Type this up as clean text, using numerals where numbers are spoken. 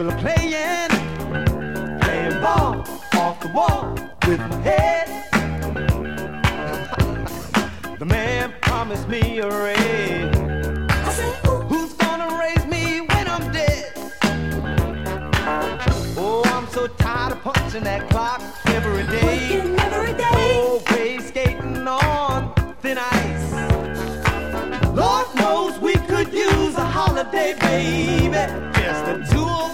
People are playing ball off the wall with my head. The man promised me a raise. I said, who's gonna raise me when I'm dead? Oh, I'm so tired of punching that clock every day. Working every day. Always skating on thin ice. Lord knows we could use a holiday, baby. Just the two of